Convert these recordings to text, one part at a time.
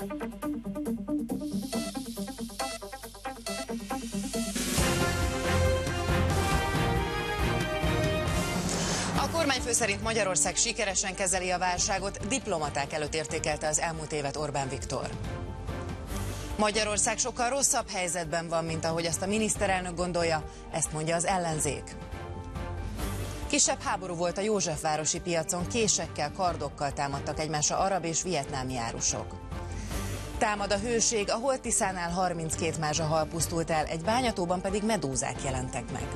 A kormányfő szerint Magyarország sikeresen kezeli a válságot, diplomaták előtt értékelte az elmúlt évet Orbán Viktor. Magyarország sokkal rosszabb helyzetben van, mint ahogy azt a miniszterelnök gondolja, ezt mondja az ellenzék. Kisebb háború volt a Józsefvárosi piacon, késekkel, kardokkal támadtak egymásra arab és vietnámi árusok. Támad a hőség, a Holt-Tiszánál 32 mázsahal pusztult el, egy bányatóban pedig medúzák jelentek meg.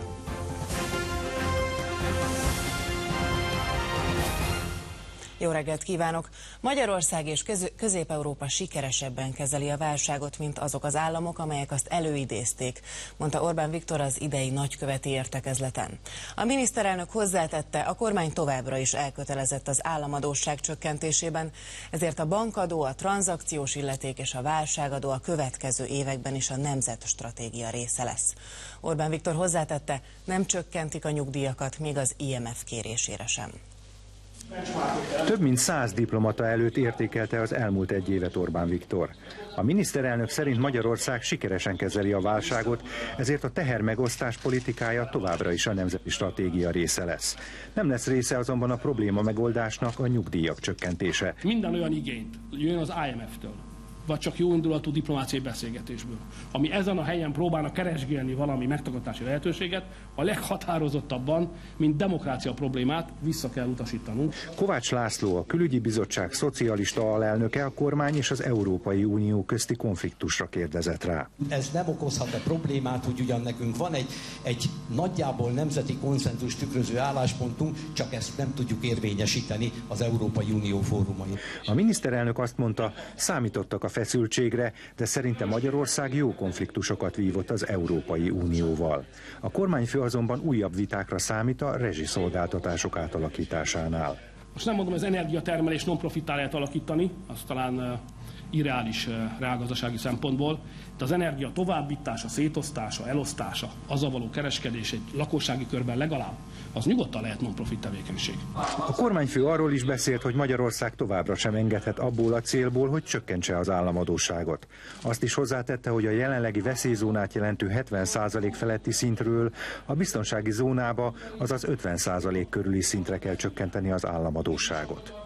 Jó reggelt kívánok! Magyarország és Közép-Európa sikeresebben kezeli a válságot, mint azok az államok, amelyek azt előidézték, mondta Orbán Viktor az idei nagyköveti értekezleten. A miniszterelnök hozzátette, a kormány továbbra is elkötelezett az államadósság csökkentésében, ezért a bankadó, a tranzakciós illeték és a válságadó a következő években is a nemzetstratégia része lesz. Orbán Viktor hozzátette, nem csökkentik a nyugdíjakat, még az IMF kérésére sem. Több mint 100 diplomata előtt értékelte az elmúlt egy évet Orbán Viktor. A miniszterelnök szerint Magyarország sikeresen kezeli a válságot, ezért a tehermegosztás politikája továbbra is a nemzeti stratégia része lesz. Nem lesz része azonban a probléma megoldásnak a nyugdíjak csökkentése. Minden olyan igényt jön az IMF-től, vagy csak jóindulatú diplomáciai beszélgetésből, ami ezen a helyen próbálna keresgélni valami megtakarítási lehetőséget, a leghatározottabban, mint demokrácia problémát vissza kell utasítanunk. Kovács László, a Külügyi Bizottság szocialista alelnöke a kormány és az Európai Unió közti konfliktusra kérdezett rá. Ez nem okozhat-e problémát, hogy ugyan nekünk van egy nagyjából nemzeti konszenzus tükröző álláspontunk, csak ezt nem tudjuk érvényesíteni az Európai Unió fórumain. A miniszterelnök azt mondta, számítottak a feszültségre, de szerinte Magyarország jó konfliktusokat vívott az Európai Unióval. A kormányfő azonban újabb vitákra számít a rezsiszolgáltatások átalakításánál. Most nem mondom, az energiatermelés non-profittá lehet alakítani, az talán irreális reálgazdasági szempontból, de az energia továbbítása, szétosztása, elosztása, azzal való kereskedés egy lakossági körben legalább, az nyugodtan lehet non-profit tevékenység. A kormányfő arról is beszélt, hogy Magyarország továbbra sem engedhet abból a célból, hogy csökkentse az államadósságot. Azt is hozzátette, hogy a jelenlegi veszélyzónát jelentő 70% feletti szintről a biztonsági zónába, azaz 50% körüli szintre kell csökkenteni az államadósságot.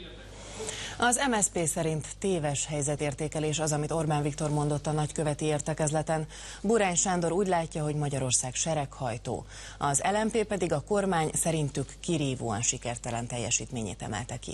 Az MSZP szerint téves helyzetértékelés az, amit Orbán Viktor mondott a nagyköveti értekezleten. Burány Sándor úgy látja, hogy Magyarország sereghajtó. Az LMP pedig a kormány szerintük kirívóan sikertelen teljesítményét emelte ki.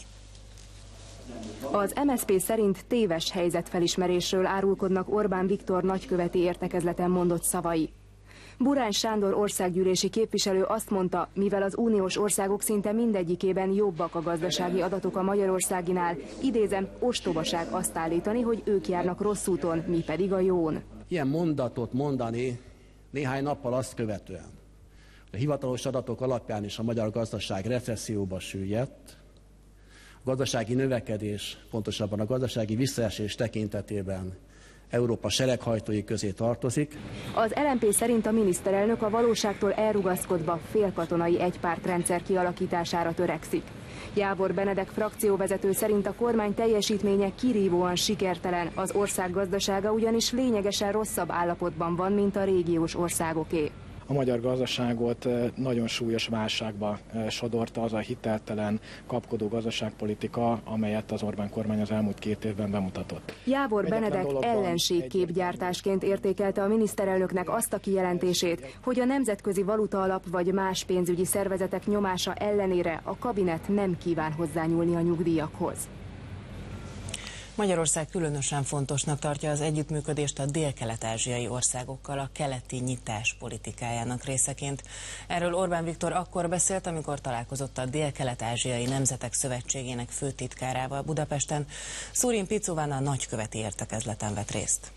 Az MSZP szerint téves helyzetfelismerésről árulkodnak Orbán Viktor nagyköveti értekezleten mondott szavai. Burány Sándor országgyűlési képviselő azt mondta, mivel az uniós országok szinte mindegyikében jobbak a gazdasági adatok a magyarországinál, idézem, ostobaság azt állítani, hogy ők járnak rossz úton, mi pedig a jón. Ilyen mondatot mondani néhány nappal azt követően, a hivatalos adatok alapján is a magyar gazdaság recesszióba süllyedt, a gazdasági növekedés, pontosabban a gazdasági visszaesés tekintetében Európa sereghajtói közé tartozik. Az LMP szerint a miniszterelnök a valóságtól elrugaszkodva félkatonai egypártrendszer kialakítására törekszik. Jávor Benedek frakcióvezető szerint a kormány teljesítménye kirívóan sikertelen, az ország gazdasága ugyanis lényegesen rosszabb állapotban van, mint a régiós országoké. A magyar gazdaságot nagyon súlyos válságba sodorta az a hiteltelen, kapkodó gazdaságpolitika, amelyet az Orbán kormány az elmúlt 2 évben bemutatott. Jávor Benedek ellenségképgyártásként értékelte a miniszterelnöknek azt a kijelentését, hogy a Nemzetközi Valutaalap vagy más pénzügyi szervezetek nyomása ellenére a kabinet nem kíván hozzányúlni a nyugdíjakhoz. Magyarország különösen fontosnak tartja az együttműködést a dél-kelet-ázsiai országokkal a keleti nyitás politikájának részeként. Erről Orbán Viktor akkor beszélt, amikor találkozott a Dél-kelet-ázsiai Nemzetek Szövetségének főtitkárával Budapesten. Szurin Picuvan a nagyköveti értekezleten vett részt.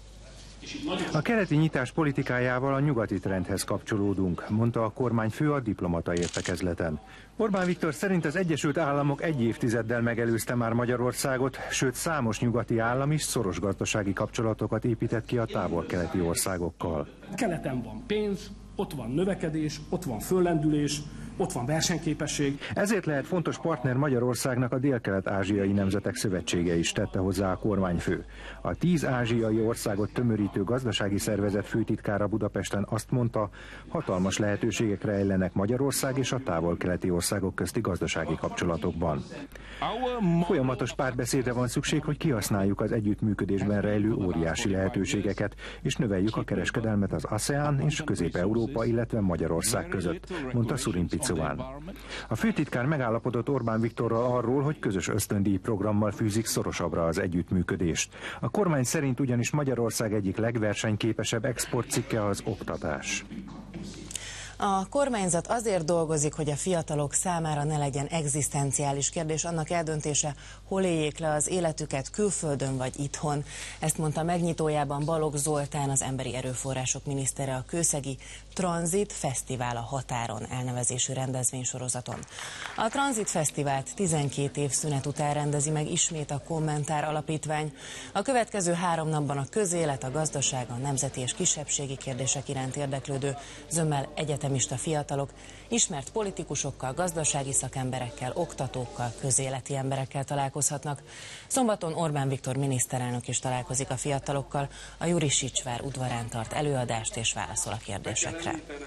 A keleti nyitás politikájával a nyugati trendhez kapcsolódunk, mondta a kormányfő a diplomata értekezleten. Orbán Viktor szerint az Egyesült Államok egy évtizeddel megelőzte már Magyarországot, sőt számos nyugati állam is szoros gazdasági kapcsolatokat épített ki a távol-keleti országokkal. Keleten van pénz, ott van növekedés, ott van föllendülés, ott van versenyképesség. Ezért lehet fontos partner Magyarországnak a Dél-Kelet-ázsiai Nemzetek Szövetsége is, tette hozzá a kormányfő. A 10 ázsiai országot tömörítő gazdasági szervezet főtitkára Budapesten azt mondta, hatalmas lehetőségek rejlenek Magyarország és a távol-keleti országok közti gazdasági kapcsolatokban. Folyamatos párbeszédre van szükség, hogy kihasználjuk az együttműködésben rejlő óriási lehetőségeket, és növeljük a kereskedelmet az ASEAN és Közép-Európa, illetve Magyarország között, mondta Surin Picovan. A főtitkár megállapodott Orbán Viktorral arról, hogy közös ösztöndíj programmal fűzik szorosabbra az együttműködést. A kormány szerint ugyanis Magyarország egyik legversenyképesebb exportcikke az oktatás. A kormányzat azért dolgozik, hogy a fiatalok számára ne legyen egzisztenciális kérdés annak eldöntése, hol éljék le az életüket, külföldön vagy itthon. Ezt mondta megnyitójában Balogh Zoltán, az emberi erőforrások minisztere a kőszegi Tranzit Fesztivál a határon elnevezésű rendezvénysorozaton. A Tranzit Fesztivált 12 év szünet után rendezi meg ismét a Kommentár Alapítvány. A következő 3 napban a közélet, a gazdaság, a nemzeti és kisebbségi kérdések iránt érdeklődő, zömmel egyetemista fiatalok, ismert politikusokkal, gazdasági szakemberekkel, oktatókkal, közéleti emberekkel találkozhatnak. Szombaton Orbán Viktor miniszterelnök is találkozik a fiatalokkal, a Jurisicsvár udvarán tart előadást és válaszol a kérdésekre.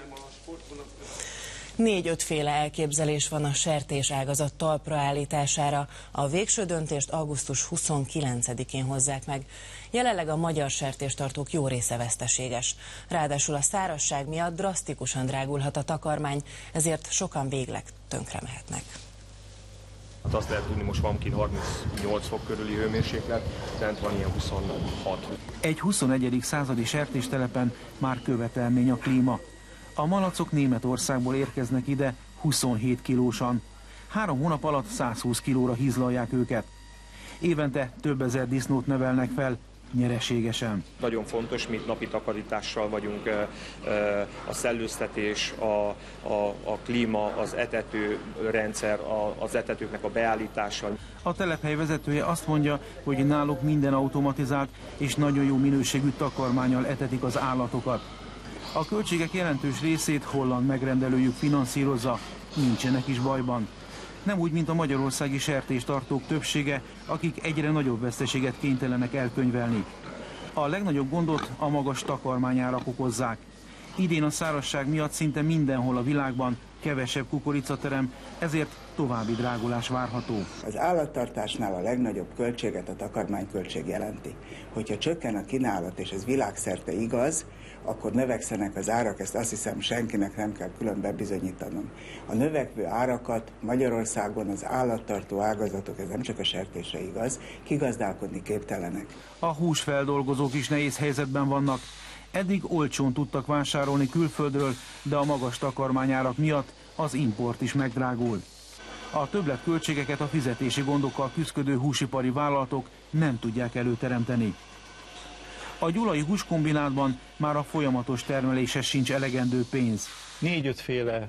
4-5 féle elképzelés van a sertés ágazat talpra állítására. A végső döntést augusztus 29-én hozzák meg. Jelenleg a magyar sertéstartók jó része veszteséges. Ráadásul a szárazság miatt drasztikusan drágulhat a takarmány, ezért sokan végleg tönkre mehetnek. Hát azt lehet tudni, most van kint 38 fok körüli hőmérséklet, fent van ilyen 26. Egy 21. századi sertéstelepen már követelmény a klíma. A malacok Németországból érkeznek ide 27 kilósan. 3 hónap alatt 120 kilóra hízlalják őket. Évente több ezer disznót nevelnek fel, nyereségesen. Nagyon fontos, mi napi takarítással vagyunk, a szellőztetés, a klíma, az etetőrendszer, az etetőknek a beállítása. A telephely vezetője azt mondja, hogy náluk minden automatizált és nagyon jó minőségű takarmánnyal etetik az állatokat. A költségek jelentős részét holland megrendelőjük finanszírozza, nincsenek is bajban. Nem úgy, mint a magyarországi sertéstartók többsége, akik egyre nagyobb veszteséget kénytelenek elkönyvelni. A legnagyobb gondot a magas takarmányárak okozzák. Idén a szárazság miatt szinte mindenhol a világban kevesebb kukoricaterem, ezért további drágulás várható. Az állattartásnál a legnagyobb költséget a takarmányköltség jelenti. Hogyha csökken a kínálat, és ez világszerte igaz, akkor növekszenek az árak, ezt azt hiszem senkinek nem kell külön bebizonyítanom. A növekvő árakat Magyarországon az állattartó ágazatok, ez nem csak a sertésre igaz, kigazdálkodni képtelenek. A húsfeldolgozók is nehéz helyzetben vannak. Eddig olcsón tudtak vásárolni külföldről, de a magas takarmányárak miatt az import is megdrágul. A többletköltségeket a fizetési gondokkal küszködő húsipari vállalatok nem tudják előteremteni. A gyulai húskombinátban már a folyamatos termeléshez sincs elegendő pénz. 4-5 féle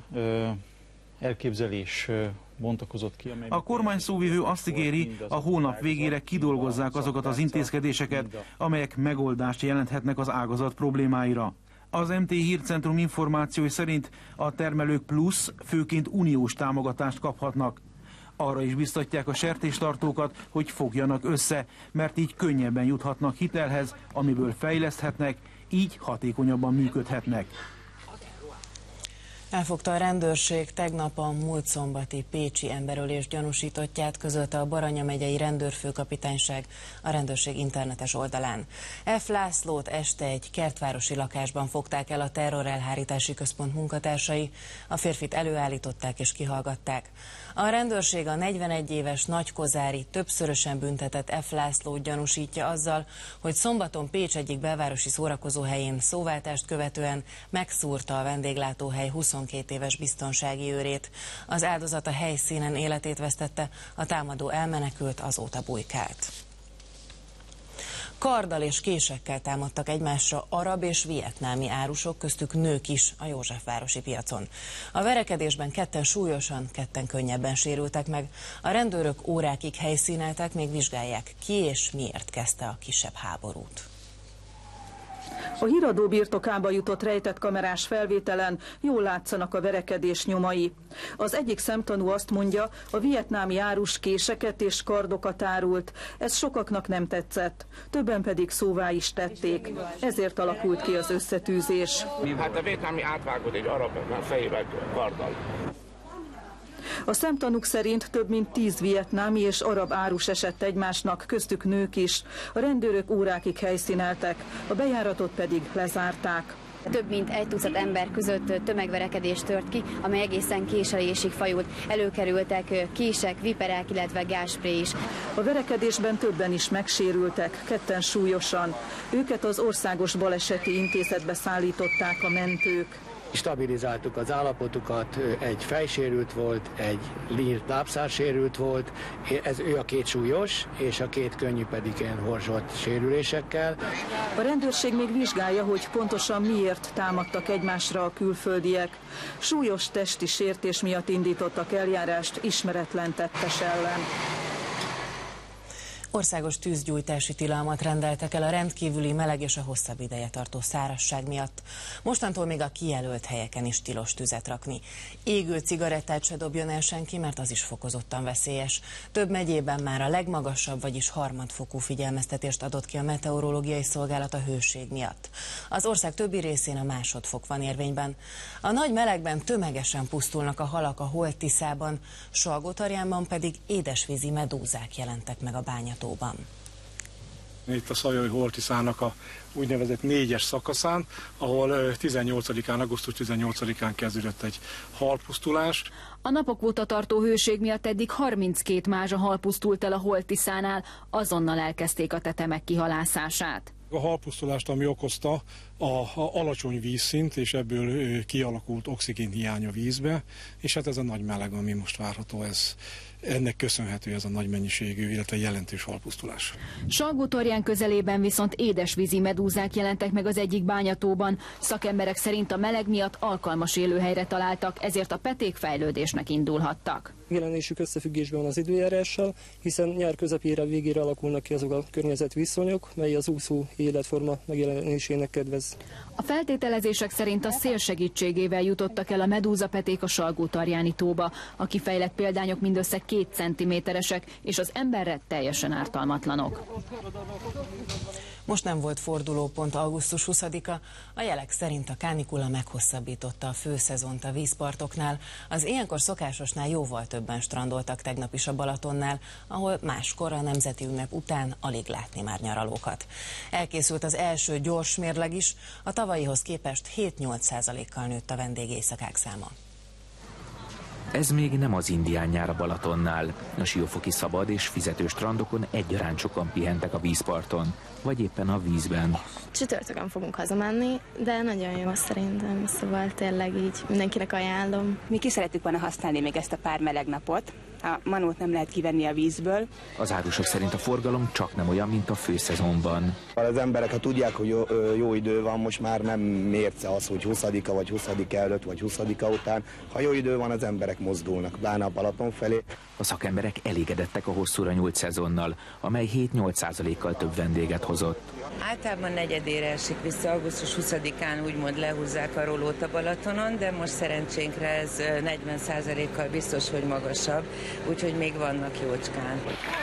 elképzelés bontakozott ki. A kormány szóvivő azt ígéri, a hónap végére kidolgozzák azokat az intézkedéseket, amelyek megoldást jelenthetnek az ágazat problémáira. Az MT Hírcentrum információi szerint a termelők plusz, főként uniós támogatást kaphatnak. Arra is biztatják a sertéstartókat, hogy fogjanak össze, mert így könnyebben juthatnak hitelhez, amiből fejleszthetnek, így hatékonyabban működhetnek. Elfogta a rendőrség tegnap a múlt szombati pécsi emberölés gyanúsítottját, közölte a Baranya megyei rendőrfőkapitányság a rendőrség internetes oldalán. F. Lászlót este egy kertvárosi lakásban fogták el a terrorelhárítási központ munkatársai, a férfit előállították és kihallgatták. A rendőrség a 41 éves nagykozári, többszörösen büntetett F. Lászlót gyanúsítja azzal, hogy szombaton Pécs egyik belvárosi szórakozóhelyén szóváltást követően megszúrta a vendéglátóhely 22 éves biztonsági őrét. Az áldozat a helyszínen életét vesztette, a támadó elmenekült, azóta bujkált. Karddal és késekkel támadtak egymásra arab és vietnámi árusok, köztük nők is a Józsefvárosi piacon. A verekedésben 2 súlyosan, 2 könnyebben sérültek meg. A rendőrök órákig helyszíneltek, még vizsgálják, ki és miért kezdte a kisebb háborút. A híradó birtokába jutott rejtett kamerás felvételen jól látszanak a verekedés nyomai. Az egyik szemtanú azt mondja, a vietnámi árus késeket és kardokat árult. Ez sokaknak nem tetszett. Többen pedig szóvá is tették. Ezért alakult ki az összetűzés. Hát a vietnámi átvágott egy arab fejével karddal. A szemtanúk szerint több mint 10 vietnámi és arab árus esett egymásnak, köztük nők is. A rendőrök órákig helyszíneltek, a bejáratot pedig lezárták. Több mint 1 tucat ember között tömegverekedés tört ki, amely egészen késelésig fajult. Előkerültek kések, viperák, illetve gázspré is. A verekedésben többen is megsérültek, 2 súlyosan. Őket az Országos Baleseti Intézetbe szállították a mentők. Stabilizáltuk az állapotukat, egy fejsérült volt, egy lábszársérült volt, ő a 2 súlyos, és a 2 könnyű pedig ilyen horzsolt sérülésekkel. A rendőrség még vizsgálja, hogy pontosan miért támadtak egymásra a külföldiek. Súlyos testi sértés miatt indítottak eljárást ismeretlen tettes ellen. Országos tűzgyújtási tilalmat rendeltek el a rendkívüli meleg és a hosszabb ideje tartó szárazság miatt. Mostantól még a kijelölt helyeken is tilos tüzet rakni. Égő cigarettát se dobjon el senki, mert az is fokozottan veszélyes. Több megyében már a legmagasabb, vagyis harmadfokú figyelmeztetést adott ki a meteorológiai szolgálat a hőség miatt. Az ország többi részén a másodfok van érvényben. A nagy melegben tömegesen pusztulnak a halak a Holt-Tiszában, Salgótarjánban pedig édesvízi medúzák jelentek meg a bányató. Itt a Szajai Holt-Tiszának a úgynevezett 4-es szakaszán, ahol augusztus 18-án kezdődött egy halpusztulás. A napok óta tartó hőség miatt eddig 32 mázsahal pusztult el a Holt-Tiszánál, azonnal elkezdték a tetemek kihalászását. A halpusztulást, ami okozta a alacsony vízszint, és ebből kialakult oxigénhiány a vízbe, és hát ez a nagy meleg, ami most várható, ennek köszönhető ez a nagy mennyiségű, illetve jelentős halpusztulás. Salgótarján közelében viszont édesvízi medúzák jelentek meg az egyik bányatóban. Szakemberek szerint a meleg miatt alkalmas élőhelyre találtak, ezért a peték fejlődésnek indulhattak. Jelenésük összefüggésben van az időjárással, hiszen nyár közepére végére alakulnak ki azok a környezetviszonyok, mely az úszó életforma megjelenésének kedvez. A feltételezések szerint a szél segítségével jutottak el a medúzapeték a Salgótarjáni tóba. A kifejlett példányok mindössze 2 cm-esek, és az emberre teljesen ártalmatlanok. Most nem volt fordulópont augusztus 20-a, a jelek szerint a kánikula meghosszabbította a főszezont a vízpartoknál. Az ilyenkor szokásosnál jóval többen strandoltak tegnap is a Balatonnál, ahol máskor a nemzeti ünnep után alig látni már nyaralókat. Elkészült az első gyors mérleg is, a tavalyihoz képest 7-8%-kal nőtt a vendégéjszakák száma. Ez még nem az indián nyár a Balatonnál. A siófoki szabad és fizető strandokon egyaránt sokan pihentek a vízparton, vagy éppen a vízben. Csütörtökön fogunk hazamenni, de nagyon jó szerintem, szóval tényleg így mindenkinek ajánlom. Mi ki szerettük volna használni még ezt a pár meleg napot. A manót nem lehet kivenni a vízből. Az árusok szerint a forgalom csak nem olyan, mint a főszezonban. Az emberek, ha tudják, hogy jó idő van, most már nem mérce az, hogy 20-a vagy 20-a előtt vagy 20-a után. Ha jó idő van, az emberek mozdulnak, pláne a Balaton felé. A szakemberek elégedettek a hosszúra nyúlt szezonnal, amely 7-8%-kal több vendéget hozott. Általában negyedére esik vissza, augusztus 20-án úgymond lehúzzák a rolót a Balatonon, de most szerencsénkre ez 40%-kal biztos, hogy magasabb, úgyhogy még vannak jócskán.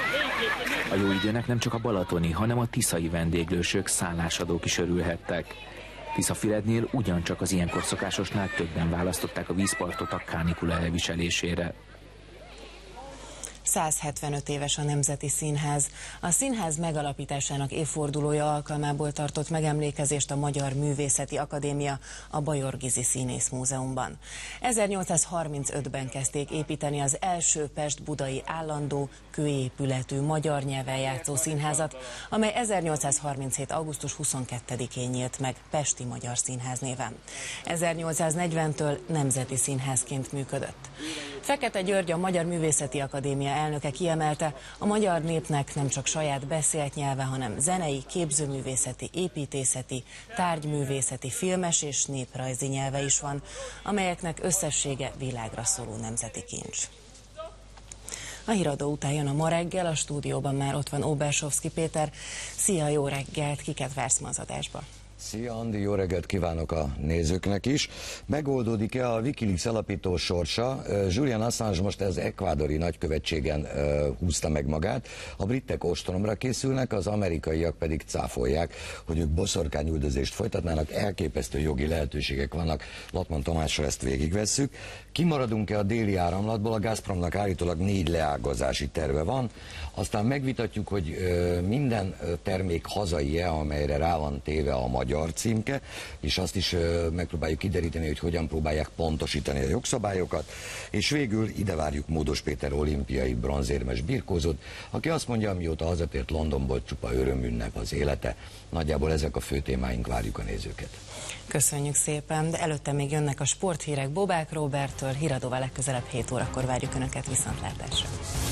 A jó időnek nem csak a balatoni, hanem a tiszai vendéglősök, szállásadók is örülhettek. Tiszafürednél ugyancsak az ilyenkor szokásosnál többen választották a vízpartot a kánikula elviselésére. 175 éves a Nemzeti Színház. A színház megalapításának évfordulója alkalmából tartott megemlékezést a Magyar Művészeti Akadémia a Bajor Gizi Színészmúzeumban. 1835-ben kezdték építeni az első pest-budai állandó kőépületű magyar nyelven játszó színházat, amely 1837. augusztus 22-én nyílt meg Pesti Magyar Színház néven. 1840-től Nemzeti Színházként működött. Fekete György, a Magyar Művészeti Akadémia elnöke kiemelte, a magyar népnek nem csak saját beszélt nyelve, hanem zenei, képzőművészeti, építészeti, tárgyművészeti, filmes és néprajzi nyelve is van, amelyeknek összessége világra szóló nemzeti kincs. A híradó után jön a Ma reggel, a stúdióban már ott van Óbersovszky Péter. Szia, jó reggelt, kiket vársz ma az adásba? Szia Andi, jó reggelt kívánok a nézőknek is. Megoldódik-e a Wikileaks alapító sorsa? Julian Assange most az ekvádori nagykövetségen húzta meg magát. A britek ostromra készülnek, az amerikaiak pedig cáfolják, hogy ők boszorkányüldözést folytatnának. Elképesztő jogi lehetőségek vannak. Latman Tamással ezt végigvesszük. Kimaradunk-e a déli áramlatból? A Gazpromnak állítólag 4 leágazási terve van. Aztán megvitatjuk, hogy minden termék hazai-e, amelyre rá van téve a magyar címke, és azt is megpróbáljuk kideríteni, hogy hogyan próbálják pontosítani a jogszabályokat, és végül ide várjuk Módos Péter olimpiai bronzérmes birkózót, aki azt mondja, amióta hazatért Londonból, csupa örömünnep az élete. Nagyjából ezek a fő témáink, várjuk a nézőket. Köszönjük szépen, de előtte még jönnek a sporthírek Bobák Róberttől, Híradóval legközelebb 7 órakor várjuk Önöket, viszontlátásra.